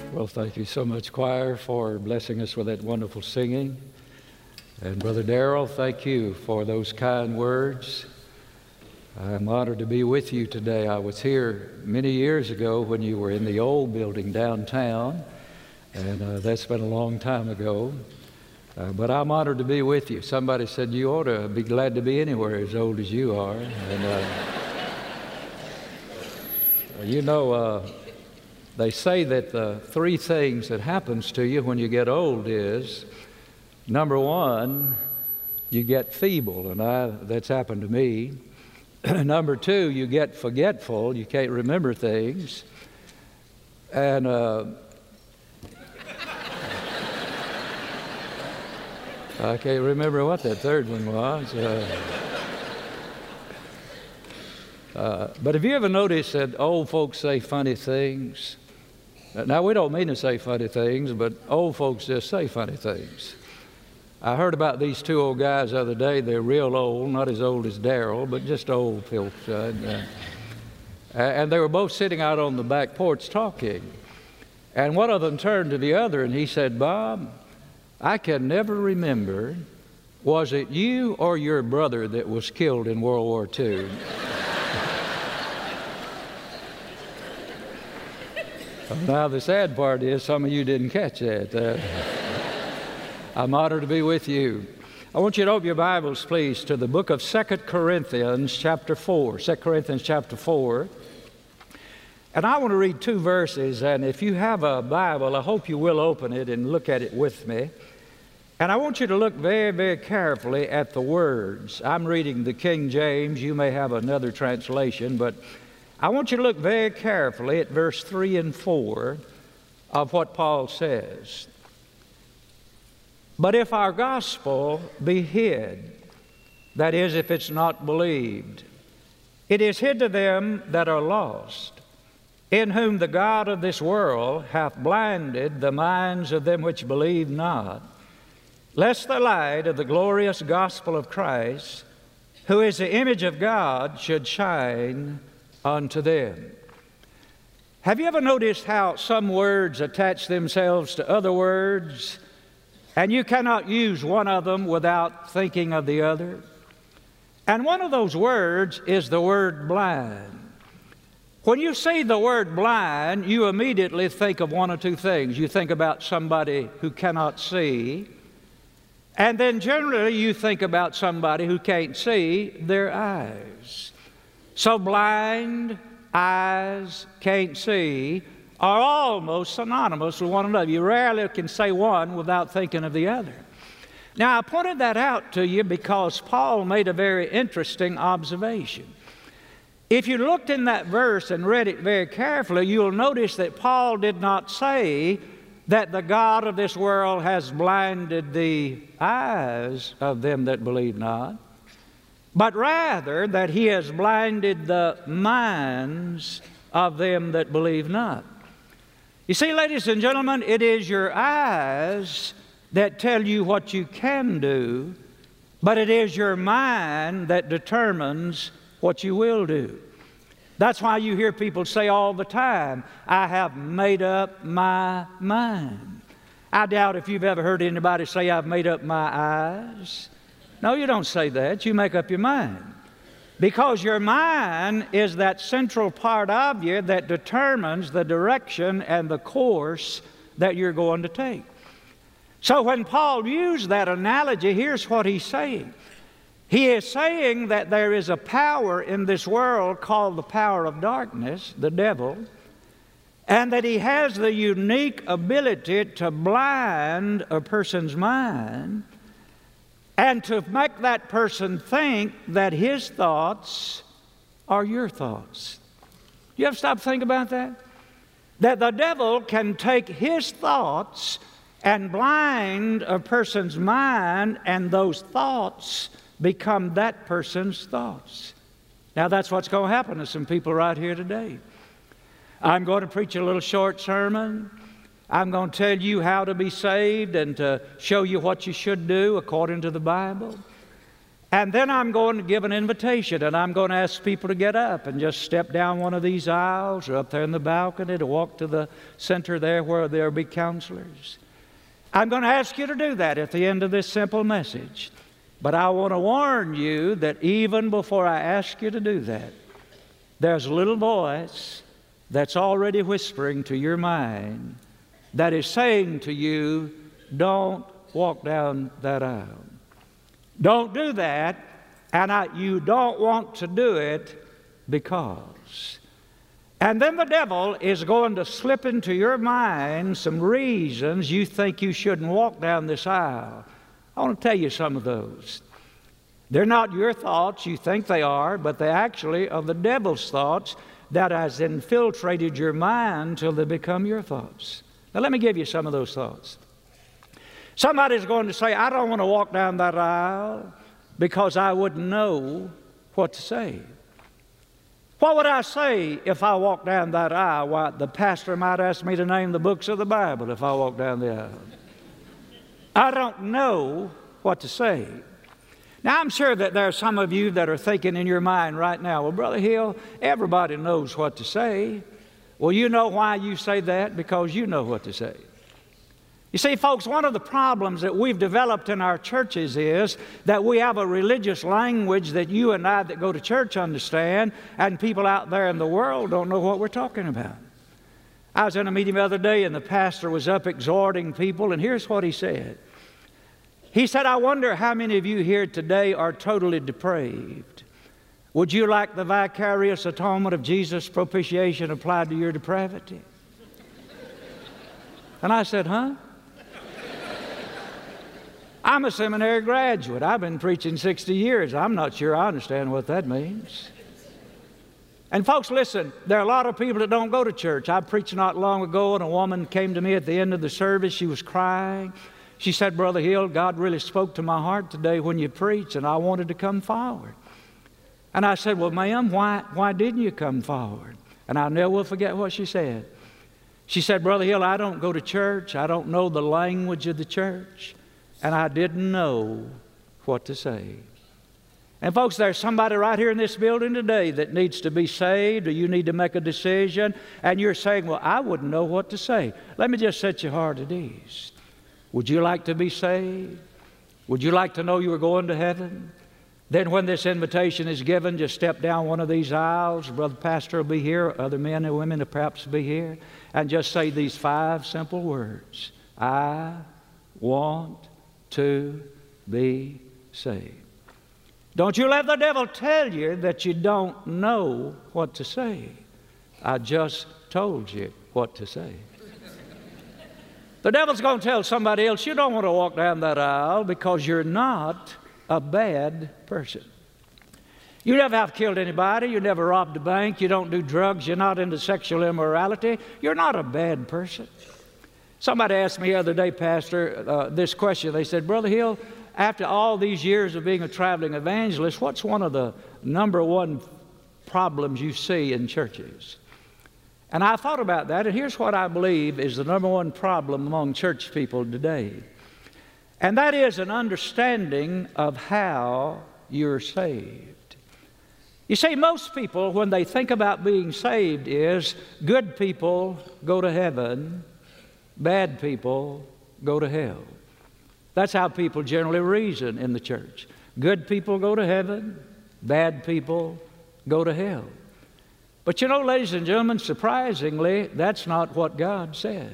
Well, thank you so much, choir, for blessing us with that wonderful singing. And Brother Darrell, thank you for those kind words. I'm honored to be with you today. I was here many years ago when you were in the old building downtown, and that's been a long time ago. But I'm honored to be with you. Somebody said you ought to be glad to be anywhere as old as you are. And they say that the three things that happens to you when you get old is, number one, you get feeble, and that's happened to me. Number two, you get forgetful. You can't remember things. And I can't remember what that third one was. But have you ever noticed that old folks say funny things? Now, we don't mean to say funny things, but old folks just say funny things. I heard about these two old guys the other day. They're real old, not as old as Darrell, but just old folks. And they were both sitting out on the back porch talking. And one of them turned to the other and he said, "Bob, I can never remember, was it you or your brother that was killed in World War II?" Now, the sad part is some of you didn't catch that. I'm honored to be with you. I want you to open your Bibles, please, to the book of 2 Corinthians chapter 4. 2 Corinthians chapter 4. And I want to read two verses, and if you have a Bible, I hope you will open it and look at it with me. And I want you to look very, very carefully at the words. I'm reading the King James. You may have another translation, but I want you to look very carefully at verse 3 and 4 of what Paul says. "But if our gospel be hid, that is, if it's not believed, it is hid to them that are lost, in whom the God of this world hath blinded the minds of them which believe not, lest the light of the glorious gospel of Christ, who is the image of God, should shine unto them." Have you ever noticed how some words attach themselves to other words, and you cannot use one of them without thinking of the other? And one of those words is the word blind. When you see the word blind, you immediately think of one or two things. You think about somebody who cannot see, and then generally you think about somebody who can't see their eyes. So blind, eyes, can't see are almost synonymous with one another. You rarely can say one without thinking of the other. Now, I pointed that out to you because Paul made a very interesting observation. If you looked in that verse and read it very carefully, you'll notice that Paul did not say that the God of this world has blinded the eyes of them that believe not, but rather that he has blinded the minds of them that believe not. You see, ladies and gentlemen, it is your eyes that tell you what you can do, but it is your mind that determines what you will do. That's why you hear people say all the time, "I have made up my mind." I doubt if you've ever heard anybody say, "I've made up my eyes." No, you don't say that. You make up your mind. Because your mind is that central part of you that determines the direction and the course that you're going to take. So when Paul used that analogy, here's what he's saying. He is saying that there is a power in this world called the power of darkness, the devil, and that he has the unique ability to blind a person's mind and to make that person think that his thoughts are your thoughts. You ever stop to think about that? That the devil can take his thoughts and blind a person's mind, and those thoughts become that person's thoughts. Now, that's what's going to happen to some people right here today. I'm going to preach a little short sermon. I'm going to tell you how to be saved and to show you what you should do according to the Bible. And then I'm going to give an invitation, and I'm going to ask people to get up and just step down one of these aisles or up there in the balcony to walk to the center there where there'll be counselors. I'm going to ask you to do that at the end of this simple message. But I want to warn you that even before I ask you to do that, there's a little voice that's already whispering to your mind that is saying to you, don't walk down that aisle. Don't do that, and you don't want to do it because. And then the devil is going to slip into your mind some reasons you think you shouldn't walk down this aisle. I want to tell you some of those. They're not your thoughts, you think they are, but they actually are the devil's thoughts that has infiltrated your mind till they become your thoughts. Now let me give you some of those thoughts. Somebody's going to say, I don't want to walk down that aisle because I wouldn't know what to say. What would I say if I walked down that aisle? Why, the pastor might ask me to name the books of the Bible if I walk down the aisle. I don't know what to say. Now, I'm sure that there are some of you that are thinking in your mind right now, well, Brother Hill, everybody knows what to say. Well, you know why you say that? Because you know what to say. You see, folks, one of the problems that we've developed in our churches is that we have a religious language that you and I that go to church understand, and people out there in the world don't know what we're talking about. I was in a meeting the other day, and the pastor was up exhorting people, and here's what he said. He said, I wonder how many of you here today are totally depraved. Would you like the vicarious atonement of Jesus' propitiation applied to your depravity? And I said, huh? I'm a seminary graduate. I've been preaching 60 years. I'm not sure I understand what that means. And folks, listen, there are a lot of people that don't go to church. I preached not long ago, and a woman came to me at the end of the service. She was crying. She said, Brother Hill, God really spoke to my heart today when you preached, and I wanted to come forward. And I said, well, ma'am, why didn't you come forward? And I'll never forget what she said. She said, Brother Hill, I don't go to church. I don't know the language of the church. And I didn't know what to say. And folks, there's somebody right here in this building today that needs to be saved, or you need to make a decision, and you're saying, well, I wouldn't know what to say. Let me just set your heart at ease. Would you like to be saved? Would you like to know you were going to heaven? Then when this invitation is given, just step down one of these aisles. Brother Pastor will be here. Other men and women will perhaps be here. And just say these 5 simple words. I want to be saved. Don't you let the devil tell you that you don't know what to say. I just told you what to say. The devil's going to tell somebody else, you don't want to walk down that aisle because you're not a bad person. You never have killed anybody. You never robbed a bank. You don't do drugs. You're not into sexual immorality. You're not a bad person. Somebody asked me the other day, Pastor, this question. They said, Brother Hill, after all these years of being a traveling evangelist, what's one of the number one problems you see in churches? And I thought about that, and here's what I believe is the number one problem among church people today. And that is an understanding of how you're saved. You see, most people, when they think about being saved, is good people go to heaven, bad people go to hell. That's how people generally reason in the church. Good people go to heaven, bad people go to hell. But you know, ladies and gentlemen, surprisingly, that's not what God said.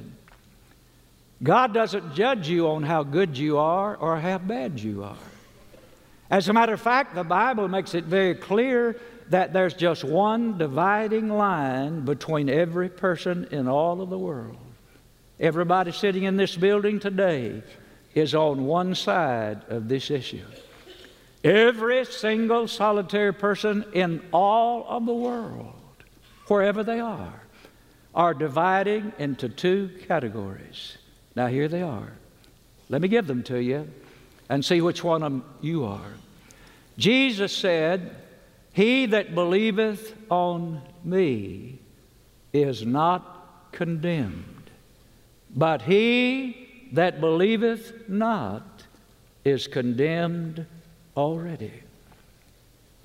God doesn't judge you on how good you are or how bad you are. As a matter of fact, the Bible makes it very clear that there's just one dividing line between every person in all of the world. Everybody sitting in this building today is on one side of this issue. Every single solitary person in all of the world, wherever they are dividing into 2 categories. Now here they are. Let me give them to you and see which one of them you are. Jesus said, he that believeth on me is not condemned, but he that believeth not is condemned already.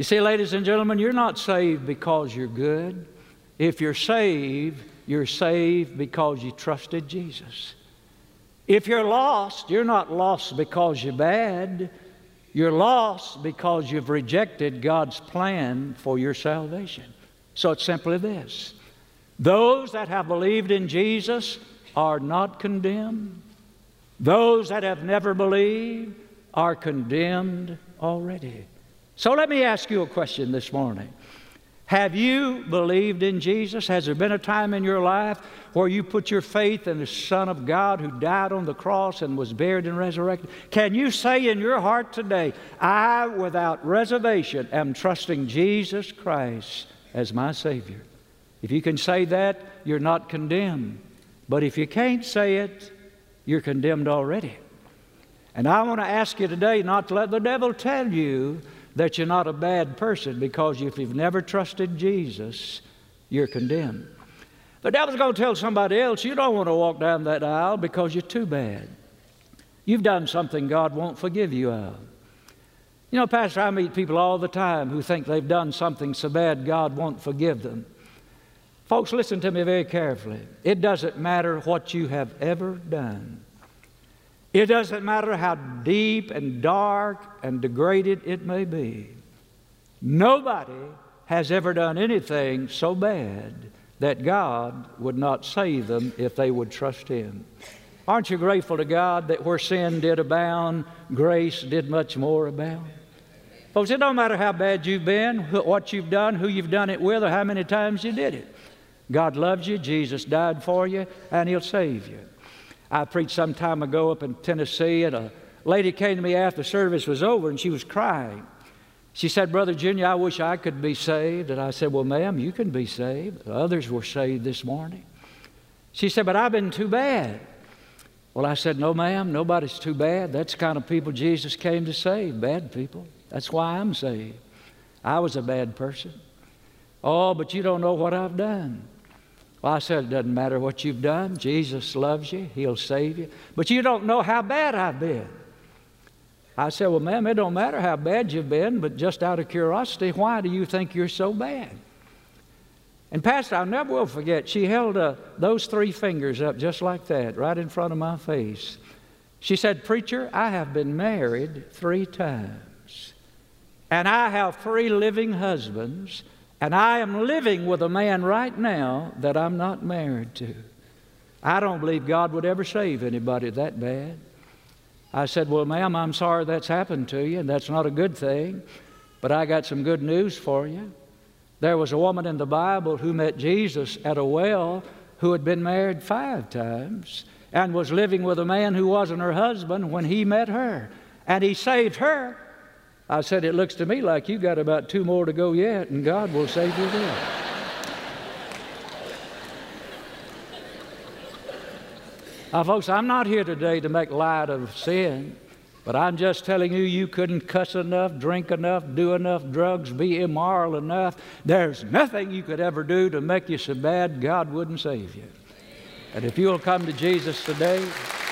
You see, ladies and gentlemen, you're not saved because you're good. If you're saved because you trusted Jesus. If you're lost, you're not lost because you're bad. You're lost because you've rejected God's plan for your salvation. So it's simply this. Those that have believed in Jesus are not condemned. Those that have never believed are condemned already. So let me ask you a question this morning. Have you believed in Jesus? Has there been a time in your life where you put your faith in the Son of God who died on the cross and was buried and resurrected? Can you say in your heart today, I, without reservation, am trusting Jesus Christ as my Savior? If you can say that, you're not condemned. But if you can't say it, you're condemned already. And I want to ask you today not to let the devil tell you that you're not a bad person, because if you've never trusted Jesus, you're condemned. The devil's going to tell somebody else, you don't want to walk down that aisle because you're too bad. You've done something God won't forgive you of. You know, Pastor, I meet people all the time who think they've done something so bad God won't forgive them. Folks, listen to me very carefully. It doesn't matter what you have ever done. It doesn't matter how deep and dark and degraded it may be. Nobody has ever done anything so bad that God would not save them if they would trust Him. Aren't you grateful to God that where sin did abound, grace did much more abound? Folks, it don't matter how bad you've been, what you've done, who you've done it with, or how many times you did it. God loves you, Jesus died for you, and He'll save you. I preached some time ago up in Tennessee, and a lady came to me after service was over, and she was crying. She said, Brother Junior, I wish I could be saved. And I said, well, ma'am, you can be saved. Others were saved this morning. She said, but I've been too bad. Well, I said, no, ma'am, nobody's too bad. That's the kind of people Jesus came to save, bad people. That's why I'm saved. I was a bad person. Oh, but you don't know what I've done. Well, I said, it doesn't matter what you've done. Jesus loves you. He'll save you. But you don't know how bad I've been. I said, well, ma'am, it don't matter how bad you've been, but just out of curiosity, why do you think you're so bad? And Pastor, I never will forget, she held those 3 fingers up just like that, right in front of my face. She said, Preacher, I have been married 3 times, and I have 3 living husbands, and I am living with a man right now that I'm not married to. I don't believe God would ever save anybody that bad. I said, well, ma'am, I'm sorry that's happened to you, and that's not a good thing, but I got some good news for you. There was a woman in the Bible who met Jesus at a well who had been married 5 times and was living with a man who wasn't her husband when he met her, and he saved her. I said, it looks to me like you got about 2 more to go yet, and God will save you then. Now, folks, I'm not here today to make light of sin, but I'm just telling you, you couldn't cuss enough, drink enough, do enough drugs, be immoral enough. There's nothing you could ever do to make you so bad God wouldn't save you. And if you'll come to Jesus today,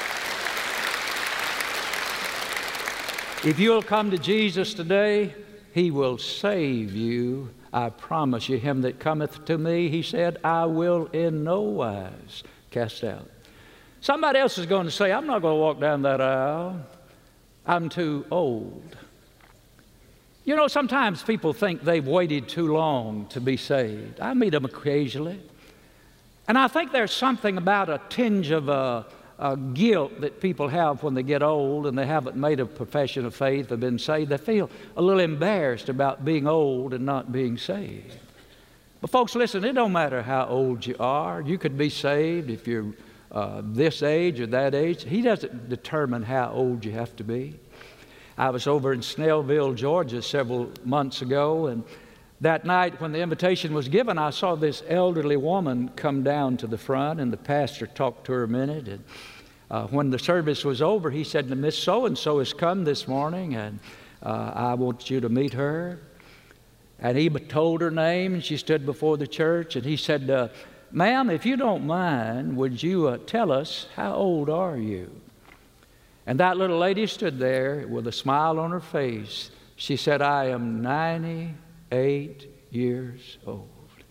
He will save you. I promise you, him that cometh to me, He said, I will in no wise cast out. Somebody else is going to say, I'm not going to walk down that aisle. I'm too old. You know, sometimes people think they've waited too long to be saved. I meet them occasionally. And I think there's something about a tinge of a guilt that people have when they get old and they haven't made a profession of faith or been saved. They feel a little embarrassed about being old and not being saved. But folks, listen, it don't matter how old you are. You could be saved if you're this age or that age. He doesn't determine how old you have to be. I was over in Snellville, Georgia several months ago, and that night when the invitation was given, I saw this elderly woman come down to the front, and the pastor talked to her a minute. And when the service was over, he said, Miss So-and-so has come this morning, and I want you to meet her. And he told her name, and she stood before the church, and he said, ma'am, if you don't mind, would you tell us, how old are you? And that little lady stood there with a smile on her face. She said, I am 98 years old.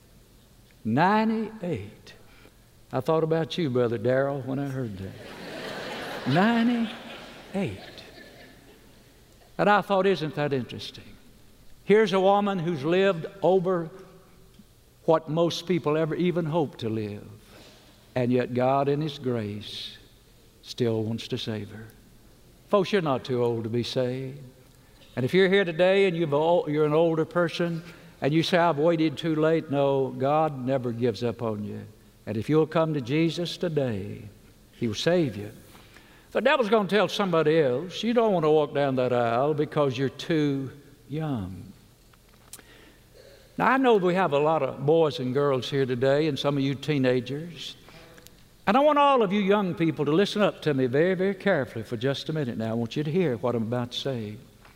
98. I thought about you, Brother Darrell, when I heard that. 98. And I thought, isn't that interesting? Here's a woman who's lived over what most people ever even hope to live. And yet God in His grace still wants to save her. Folks, you're not too old to be saved. And if you're here today and you're an older person and you say, I've waited too late, no, God never gives up on you. And if you'll come to Jesus today, He will save you. The devil's going to tell somebody else, you don't want to walk down that aisle because you're too young. Now, I know we have a lot of boys and girls here today and some of you teenagers. And I want all of you young people to listen up to me very, very carefully for just a minute now. I want you to hear what I'm about to say.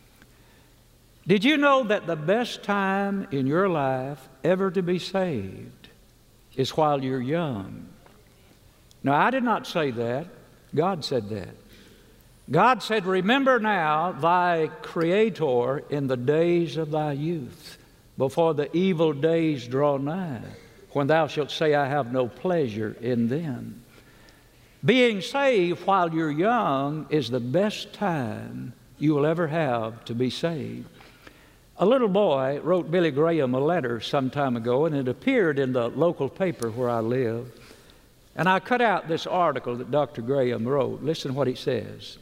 Did you know that the best time in your life ever to be saved is while you're young? Now, I did not say that. God said that. God said, remember now thy Creator in the days of thy youth, before the evil days draw nigh, when thou shalt say, I have no pleasure in them. Being saved while you're young is the best time you will ever have to be saved. A little boy wrote Billy Graham a letter some time ago, and it appeared in the local paper where I live. And I cut out this article that Dr. Graham wrote. Listen to what he says.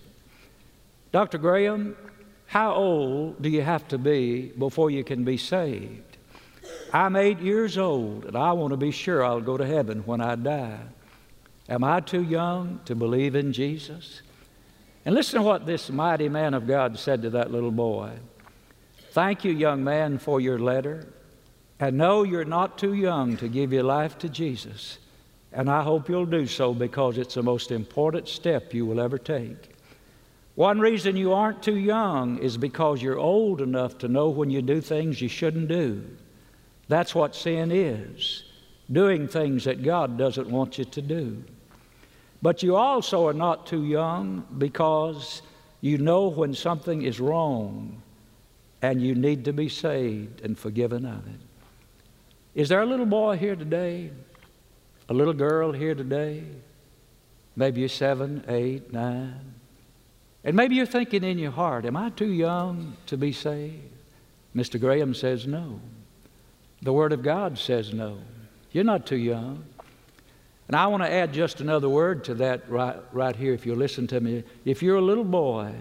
Dr. Graham, how old do you have to be before you can be saved? I'm 8 years old, and I want to be sure I'll go to heaven when I die. Am I too young to believe in Jesus? And listen to what this mighty man of God said to that little boy. Thank you, young man, for your letter. And no, you're not too young to give your life to Jesus. And I hope you'll do so because it's the most important step you will ever take. One reason you aren't too young is because you're old enough to know when you do things you shouldn't do. That's what sin is, doing things that God doesn't want you to do. But you also are not too young because you know when something is wrong and you need to be saved and forgiven of it. Is there a little boy here today? A little girl here today? Maybe you're 7, 8, 9. And maybe you're thinking in your heart, am I too young to be saved? Mr. Graham says no. The Word of God says no. You're not too young. And I want to add just another word to that right here, if you'll listen to me. If you're a little boy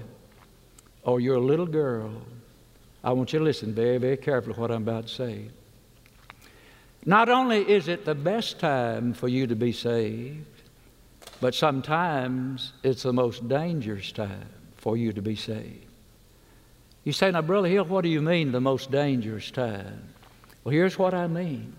or you're a little girl, I want you to listen very, very carefully to what I'm about to say. Not only is it the best time for you to be saved, but sometimes it's the most dangerous time for you to be saved. You say, now, Brother Hill, what do you mean the most dangerous time? Well, here's what I mean.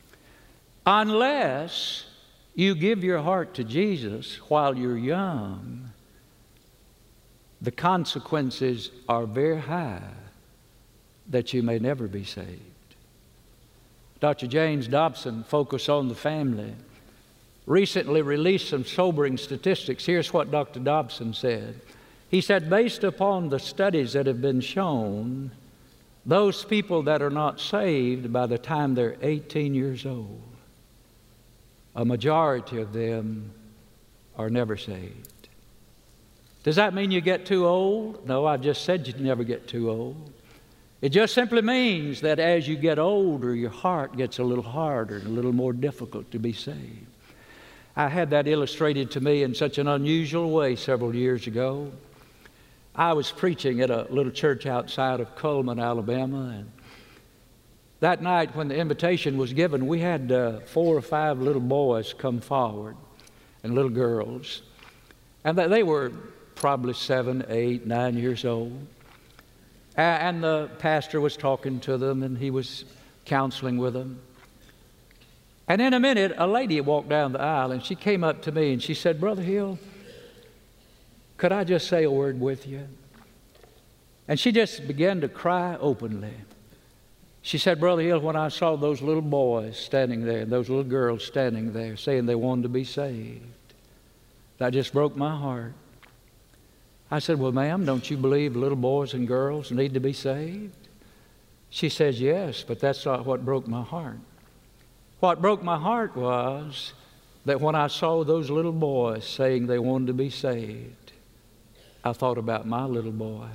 Unless you give your heart to Jesus while you're young, the consequences are very high that you may never be saved. Dr. James Dobson, Focus on the Family, recently released some sobering statistics. Here's what Dr. Dobson said. He said, based upon the studies that have been shown, those people that are not saved by the time they're 18 years old, a majority of them are never saved. Does that mean you get too old? No, I've just said you never get too old. It just simply means that as you get older, your heart gets a little harder and a little more difficult to be saved. I had that illustrated to me in such an unusual way several years ago. I was preaching at a little church outside of Cullman, Alabama, and that night when the invitation was given, we had 4 or 5 little boys come forward and little girls. And they were probably 7, 8, 9 years old. And the pastor was talking to them and he was counseling with them. And in a minute, a lady walked down the aisle and she came up to me and she said, Brother Hill, could I just say a word with you? And she just began to cry openly. She said, Brother Hill, when I saw those little boys standing there, those little girls standing there saying they wanted to be saved, that just broke my heart. I said, well, ma'am, don't you believe little boys and girls need to be saved? She says, yes, but that's not what broke my heart. What broke my heart was that when I saw those little boys saying they wanted to be saved, I thought about my little boy.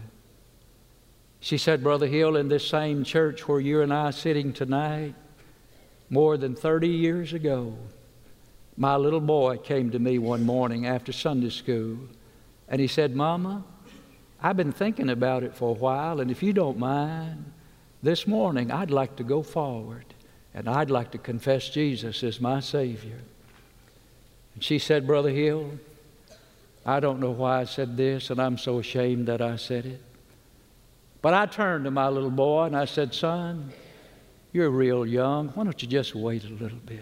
She said, Brother Hill, in this same church where you and I are sitting tonight, more than 30 years ago, my little boy came to me one morning after Sunday school, and he said, Mama, I've been thinking about it for a while, and if you don't mind, this morning I'd like to go forward, and I'd like to confess Jesus as my Savior. And she said, Brother Hill, I don't know why I said this, and I'm so ashamed that I said it. But I turned to my little boy and I said, son, you're real young. Why don't you just wait a little bit?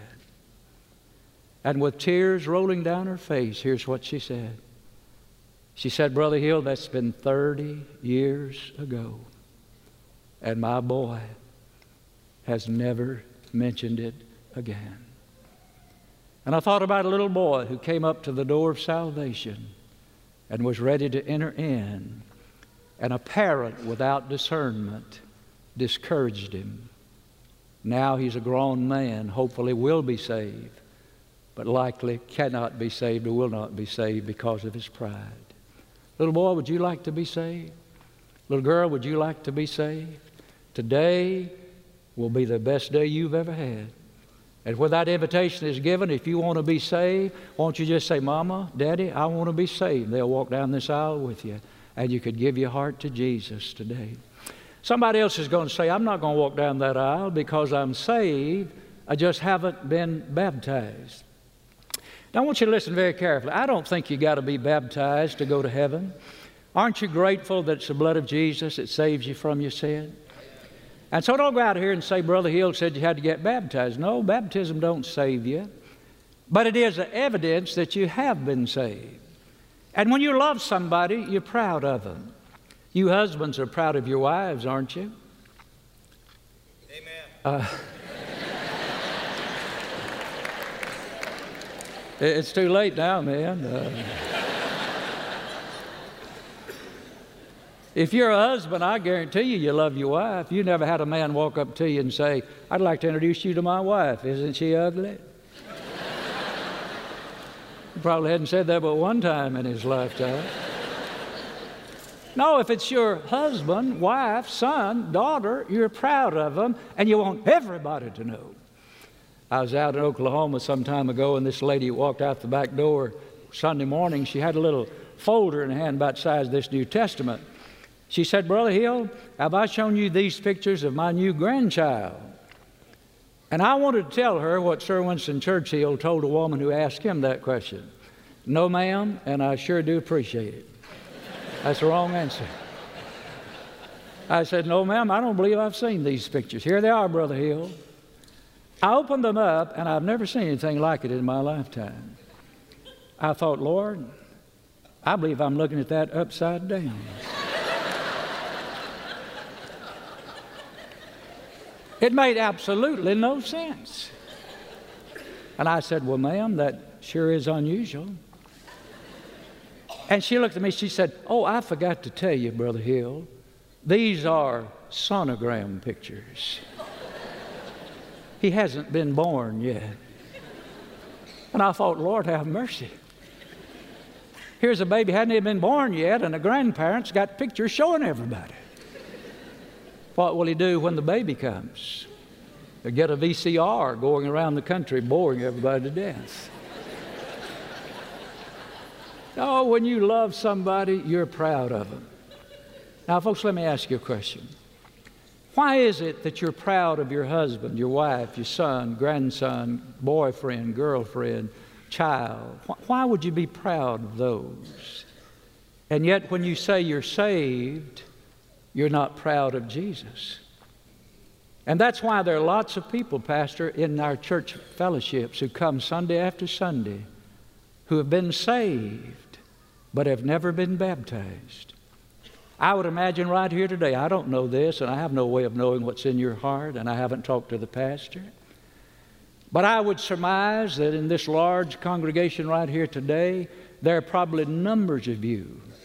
And with tears rolling down her face, here's what she said. She said, Brother Hill, that's been 30 years ago. And my boy has never mentioned it again. And I thought about a little boy who came up to the door of salvation and was ready to enter in. And a parent without discernment discouraged him. Now he's a grown man, hopefully will be saved, but likely cannot be saved or will not be saved because of his pride. Little boy, would you like to be saved? Little girl, would you like to be saved? Today will be the best day you've ever had. And when that invitation is given, if you want to be saved, won't you just say, Mama, Daddy, I want to be saved. They'll walk down this aisle with you. And you could give your heart to Jesus today. Somebody else is going to say, I'm not going to walk down that aisle because I'm saved. I just haven't been baptized. Now I want you to listen very carefully. I don't think you got to be baptized to go to heaven. Aren't you grateful that it's the blood of Jesus that saves you from your sin? And so don't go out here and say, Brother Hill said you had to get baptized. No, baptism don't save you. But it is an evidence that you have been saved. And when you love somebody, you're proud of them. You husbands are proud of your wives, aren't you? Amen. It's too late now, man. If you're a husband, I guarantee you love your wife. You never had a man walk up to you and say, I'd like to introduce you to my wife. Isn't she ugly? He probably hadn't said that but one time in his lifetime. No, if it's your husband, wife, son, daughter, you're proud of them and you want everybody to know. I was out in Oklahoma some time ago and this lady walked out the back door Sunday morning. She had a little folder in her hand about the size of this New Testament. She said, Brother Hill, have I shown you these pictures of my new grandchild? And I wanted to tell her what Sir Winston Churchill told a woman who asked him that question. No, ma'am, and I sure do appreciate it. That's the wrong answer. I said, no, ma'am, I don't believe I've seen these pictures. Here they are, Brother Hill. I opened them up, and I've never seen anything like it in my lifetime. I thought, Lord, I believe I'm looking at that upside down. It made absolutely no sense. And I said, well, ma'am, that sure is unusual. And she looked at me, she said, oh, I forgot to tell you, Brother Hill, these are sonogram pictures. He hasn't been born yet. And I thought, Lord, have mercy. Here's a baby, hadn't even been born yet, and the grandparents got pictures showing everybody. What will he do when the baby comes? He'll get a VCR going around the country boring everybody to death. No, when you love somebody, you're proud of them. Now, folks, let me ask you a question. Why is it that you're proud of your husband, your wife, your son, grandson, boyfriend, girlfriend, child? Why would you be proud of those? And yet when you say you're saved, you're not proud of Jesus. And that's why there are lots of people, Pastor, in our church fellowships who come Sunday after Sunday who have been saved but have never been baptized. I would imagine right here today, I don't know this, and I have no way of knowing what's in your heart, and I haven't talked to the pastor. But I would surmise that in this large congregation right here today, there are probably numbers of you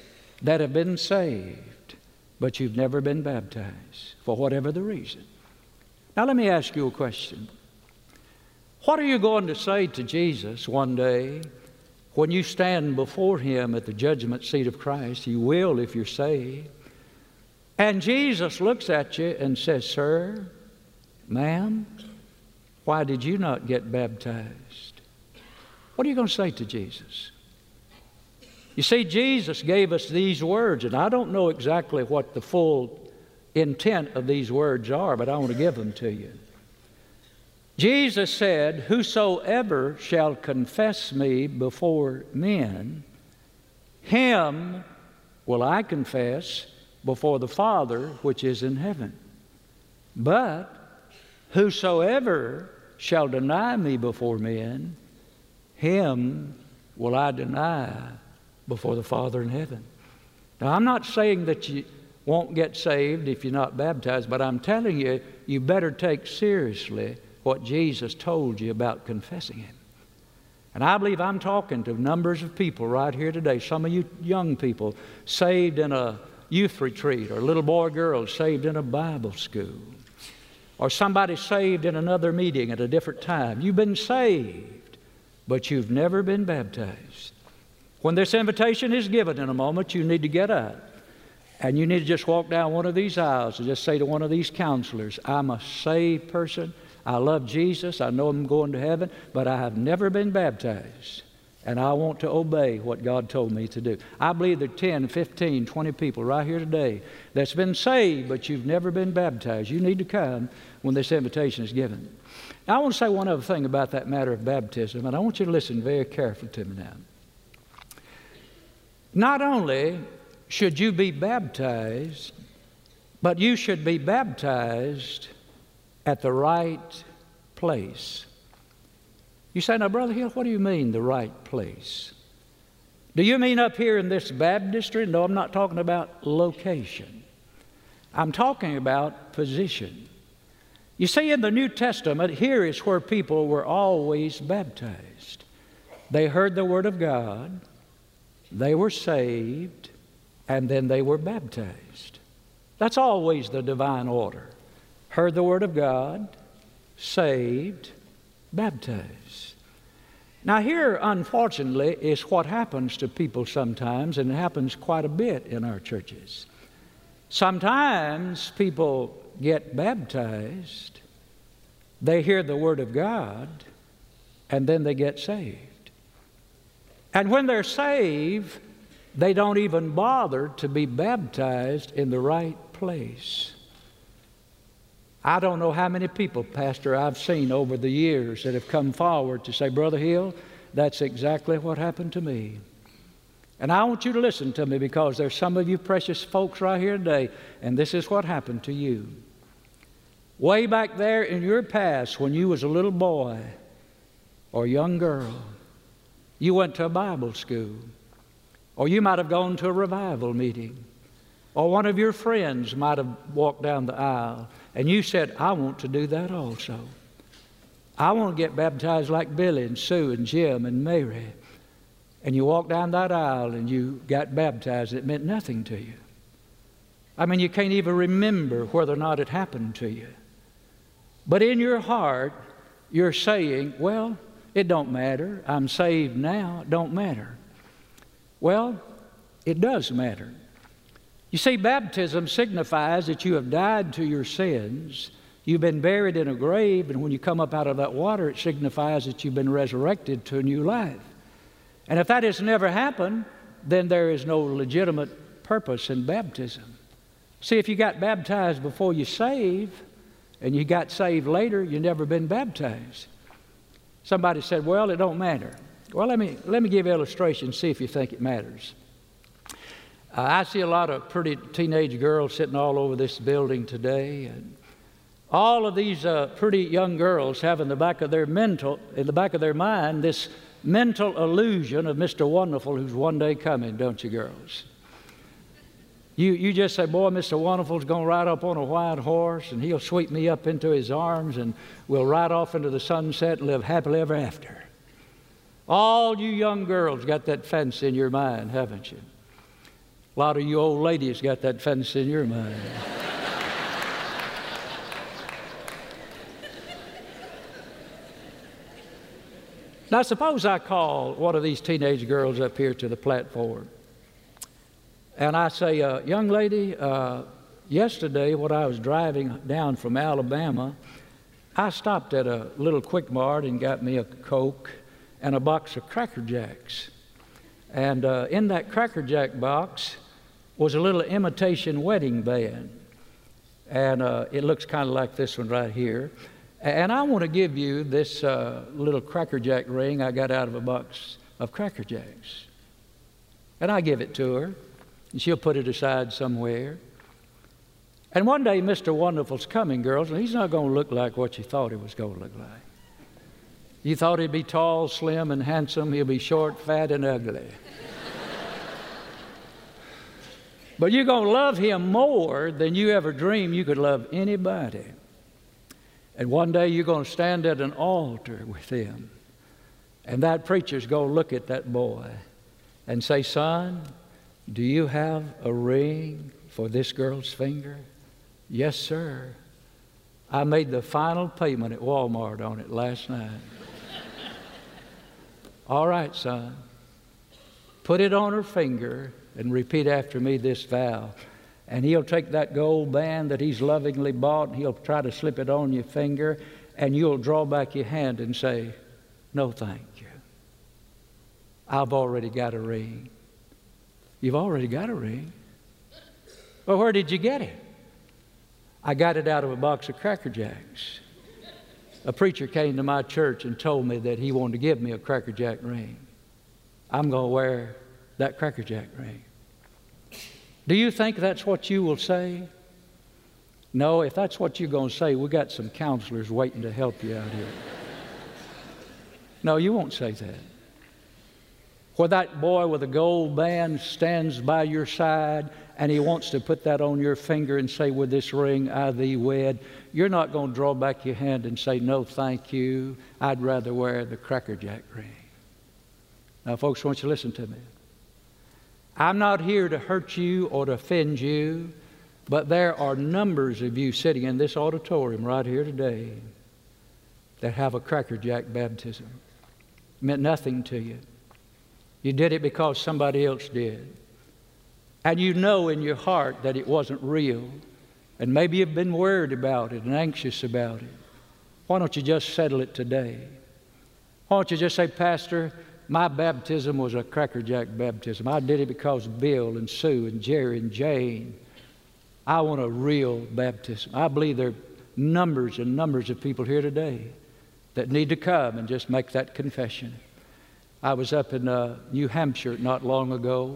that have been saved, but you've never been baptized, for whatever the reason. Now let me ask you a question. What are you going to say to Jesus one day when you stand before Him at the judgment seat of Christ? You will if you're saved. And Jesus looks at you and says, "Sir, ma'am, why did you not get baptized?" What are you going to say to Jesus? You see, Jesus gave us these words, and I don't know exactly what the full intent of these words are, but I want to give them to you. Jesus said, "Whosoever shall confess me before men, him will I confess before the Father which is in heaven. But whosoever shall deny me before men, him will I deny before the Father in heaven." Now, I'm not saying that you won't get saved if you're not baptized, but I'm telling you, you better take seriously what Jesus told you about confessing Him. And I believe I'm talking to numbers of people right here today, some of you young people saved in a youth retreat, or little boy or girl saved in a Bible school, or somebody saved in another meeting at a different time. You've been saved, but you've never been baptized. When this invitation is given in a moment, you need to get up. And you need to just walk down one of these aisles and just say to one of these counselors, "I'm a saved person. I love Jesus. I know I'm going to heaven, but I have never been baptized. And I want to obey what God told me to do." I believe there are 10, 15, 20 people right here today that's been saved, but you've never been baptized. You need to come when this invitation is given. Now, I want to say one other thing about that matter of baptism, and I want you to listen very carefully to me now. Not only should you be baptized, but you should be baptized at the right place. You say, "Now, Brother Hill, what do you mean the right place? Do you mean up here in this baptistry?" No, I'm not talking about location. I'm talking about position. You see, in the New Testament, here is where people were always baptized. They heard the Word of God, they were saved, and then they were baptized. That's always the divine order. Heard the Word of God, saved, baptized. Now here, unfortunately, is what happens to people sometimes, and it happens quite a bit in our churches. Sometimes people get baptized, they hear the Word of God, and then they get saved. And when they're saved, they don't even bother to be baptized in the right place. I don't know how many people, Pastor, I've seen over the years that have come forward to say, "Brother Hill, that's exactly what happened to me." And I want you to listen to me, because there's some of you precious folks right here today, and this is what happened to you. Way back there in your past, when you was a little boy or young girl, you went to a Bible school, or you might have gone to a revival meeting, or one of your friends might have walked down the aisle, and you said, "I want to do that also. I want to get baptized like Billy and Sue and Jim and Mary." And you walked down that aisle and you got baptized. It meant nothing to you. I mean, you can't even remember whether or not it happened to you. But in your heart, you're saying, "Well, it don't matter. I'm saved now. It don't matter." Well, it does matter. You see, baptism signifies that you have died to your sins. You've been buried in a grave, and when you come up out of that water, it signifies that you've been resurrected to a new life. And if that has never happened, then there is no legitimate purpose in baptism. See, if you got baptized before you saved, and you got saved later, you've never been baptized. Somebody said, "Well, it don't matter." Well, let me give you an illustration, see if you think it matters. I see a lot of pretty teenage girls sitting all over this building today, and all of these pretty young girls have in the back of their mind, this mental illusion of Mr. Wonderful, who's one day coming, don't you, girls? You just say, "Boy, Mr. Wonderful's going to ride up on a white horse, and he'll sweep me up into his arms, and we'll ride off into the sunset and live happily ever after." All you young girls got that fancy in your mind, haven't you? A lot of you old ladies got that fantasy in your mind. Now, suppose I call one of these teenage girls up here to the platform, and I say, young lady, yesterday when I was driving down from Alabama, I stopped at a little Quick Mart and got me a Coke and a box of Cracker Jacks. And in that Cracker Jack box was a little imitation wedding band. And it looks kind of like this one right here. And I want to give you this little Cracker Jack ring I got out of a box of Cracker Jacks. And I give it to her, and she'll put it aside somewhere. And one day, Mr. Wonderful's coming, girls, and he's not going to look like what you thought he was going to look like. You thought he'd be tall, slim, and handsome. He'll be short, fat, and ugly. But you're going to love him more than you ever dreamed you could love anybody. And one day you're going to stand at an altar with him. And that preacher's going to look at that boy and say, son, do you have a ring for this girl's finger? Yes, sir. I made the final payment at Walmart on it last night. All right, son. Put it on her finger and repeat after me this vow. And he'll take that gold band that he's lovingly bought, and he'll try to slip it on your finger, and you'll draw back your hand and say, no, thank you. I've already got a ring. You've already got a ring? Well, where did you get it? I got it out of a box of Cracker Jacks. A preacher came to my church and told me that he wanted to give me a Cracker Jack ring. I'm going to wear that Cracker Jack ring. Do you think that's what you will say? No, if that's what you're going to say, we got some counselors waiting to help you out here. No, you won't say that. Where that boy with a gold band stands by your side and he wants to put that on your finger and say, with this ring I thee wed, you're not going to draw back your hand and say, no, thank you. I'd rather wear the Cracker Jack ring. Now, folks, I want you to listen to me. I'm not here to hurt you or to offend you, but there are numbers of you sitting in this auditorium right here today that have a Cracker Jack baptism. It meant nothing to you. You did it because somebody else did. And you know in your heart that it wasn't real. And maybe you've been worried about it and anxious about it. Why don't you just settle it today? Why don't you just say, Pastor, my baptism was a Cracker Jack baptism. I did it because Bill and Sue and Jerry and Jane. I want a real baptism. I believe there are numbers and numbers of people here today that need to come and just make that confession. I was up in New Hampshire not long ago,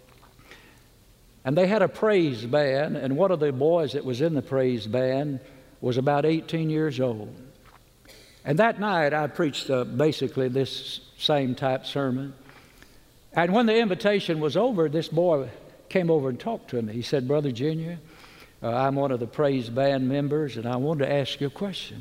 and they had a praise band, and one of the boys that was in the praise band was about 18 years old. And that night I preached basically this same type sermon. And when the invitation was over, this boy came over and talked to me. He said, Brother Junior, I'm one of the praise band members, and I wanted to ask you a question.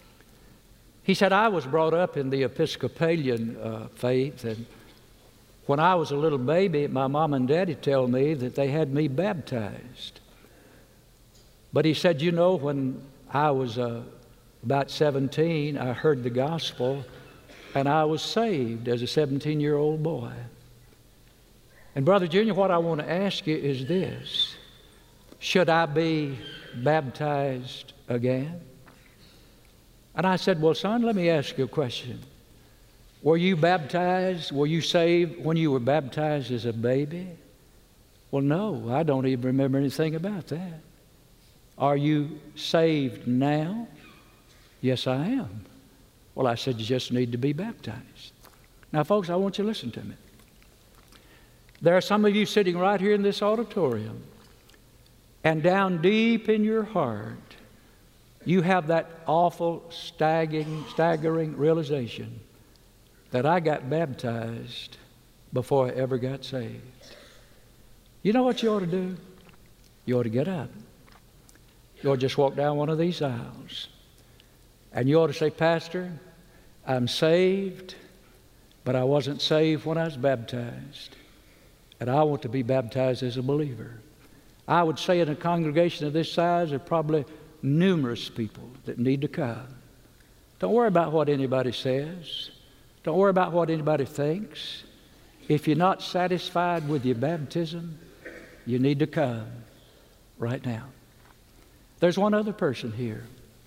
He said, I was brought up in the Episcopalian faith, and when I was a little baby, my mom and daddy told me that they had me baptized. But he said, you know, when I was about 17, I heard the gospel, and I was saved as a 17-year-old boy. And Brother Junior, what I want to ask you is this. Should I be baptized again? And I said, well, son, let me ask you a question. Were you baptized, were you saved when you were baptized as a baby? Well, no, I don't even remember anything about that. Are you saved now? Yes, I am. Well, I said, you just need to be baptized. Now, folks, I want you to listen to me. There are some of you sitting right here in this auditorium, and down deep in your heart, you have that awful, staggering realization that I got baptized before I ever got saved. You know what you ought to do? You ought to get up. You ought to just walk down one of these aisles. And you ought to say, Pastor, I'm saved, but I wasn't saved when I was baptized. and I want to be baptized as a believer. I would say in a congregation of this size, there are probably numerous people that need to come. Don't worry about what anybody says. Don't worry about what anybody thinks. If you're not satisfied with your baptism, you need to come right now. There's one other person here.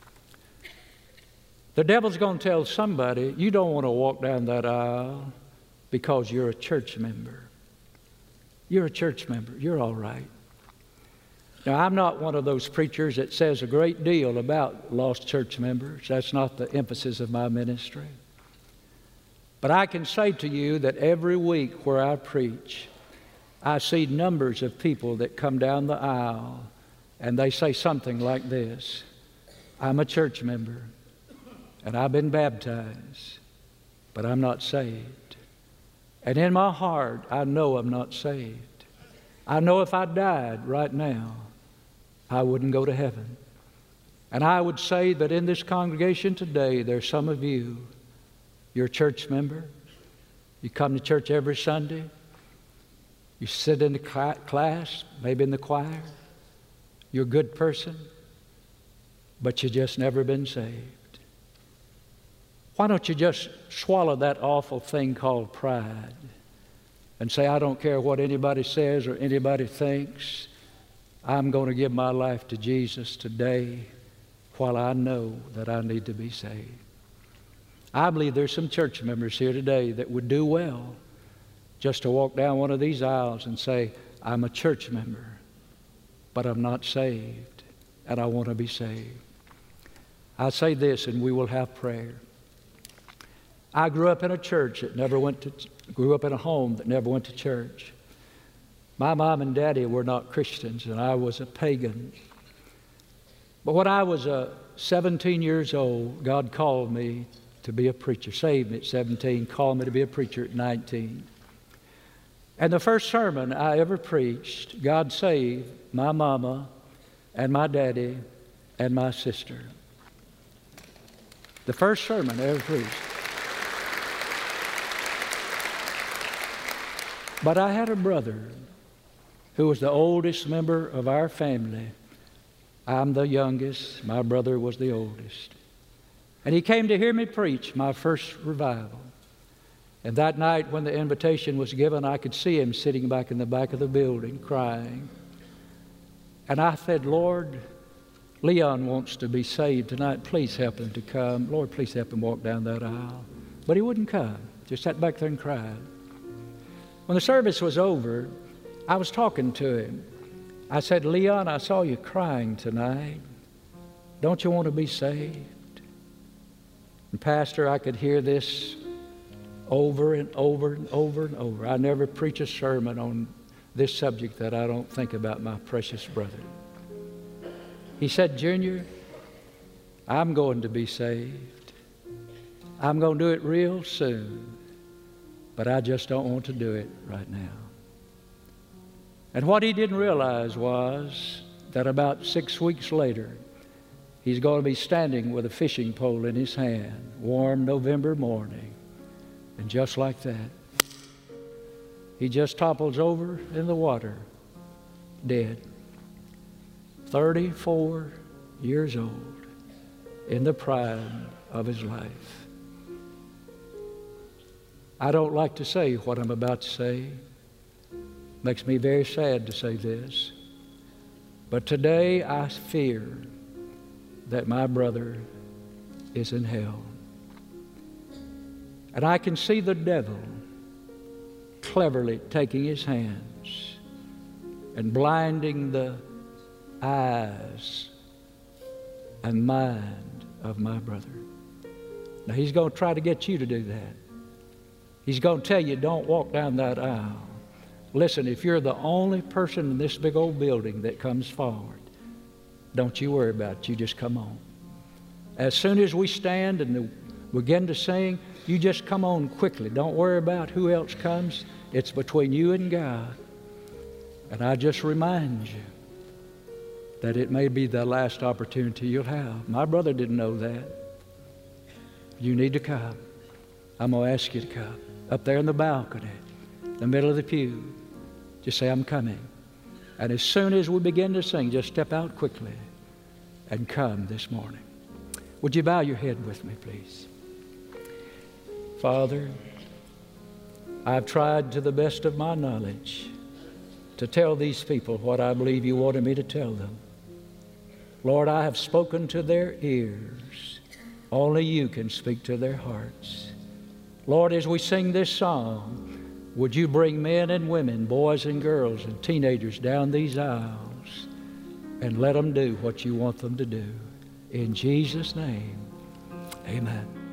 The devil's going to tell somebody, you don't want to walk down that aisle because you're a church member. You're a church member. You're all right. Now, I'm not one of those preachers that says a great deal about lost church members. That's not the emphasis of my ministry. But I can say to you that every week where I preach, I see numbers of people that come down the aisle and they say something like this: I'm a church member and I've been baptized, but I'm not saved. And in my heart, I know I'm not saved. I know if I died right now, I wouldn't go to heaven. And I would say that in this congregation today, there's some of you, you're a church member. You come to church every Sunday. You sit in the class, maybe in the choir. You're a good person, but you just never been saved. Why don't you just swallow that awful thing called pride and say, I don't care what anybody says or anybody thinks. I'm going to give my life to Jesus today while I know that I need to be saved. I believe there's some church members here today that would do well just to walk down one of these aisles and say, I'm a church member, but I'm not saved, and I want to be saved. I say this, and we will have prayer. I grew up in a church that grew up in a home that never went to church. My mom and daddy were not Christians, and I was a pagan. But when I was 17 years old, God called me to be a preacher. Saved me at 17, called me to be a preacher at 19. And the first sermon I ever preached, God saved my mama and my daddy and my sister. The first sermon I ever preached. But I had a brother who was the oldest member of our family. I'm the youngest. My brother was the oldest. And he came to hear me preach my first revival. And that night when the invitation was given, I could see him sitting back in the back of the building crying. And I said, Lord, Leon wants to be saved tonight. Please help him to come. Lord, please help him walk down that aisle. But he wouldn't come. Just sat back there and cried. When the service was over, I was talking to him. I said, Leon, I saw you crying tonight. Don't you want to be saved? And Pastor, I could hear this over and over and over and over. I never preach a sermon on this subject that I don't think about my precious brother. He said, Junior, I'm going to be saved. I'm going to do it real soon, but I just don't want to do it right now. And what he didn't realize was that about 6 weeks later, he's going to be standing with a fishing pole in his hand, warm November morning. And just like that, he just topples over in the water, dead. 34 years old, in the prime of his life. I don't like to say what I'm about to say. Makes me very sad to say this. But today I fear that my brother is in hell. And I can see the devil cleverly taking his hands and blinding the eyes and mind of my brother. Now he's going to try to get you to do that. He's going to tell you, don't walk down that aisle. Listen, if you're the only person in this big old building that comes forward, don't you worry about it. You just come on. As soon as we stand and begin to sing, you just come on quickly. Don't worry about who else comes. It's between you and God. And I just remind you that it may be the last opportunity you'll have. My brother didn't know that. You need to come. I'm going to ask you to come. Up there in the balcony, the middle of the pew. just say, I'm coming. And as soon as we begin to sing, just step out quickly and come this morning. Would you bow your head with me, please? Father, I've tried to the best of my knowledge to tell these people what I believe you wanted me to tell them. Lord, I have spoken to their ears. Only you can speak to their hearts. Lord, as we sing this song, would you bring men and women, boys and girls and teenagers down these aisles and let them do what you want them to do. In Jesus' name, amen.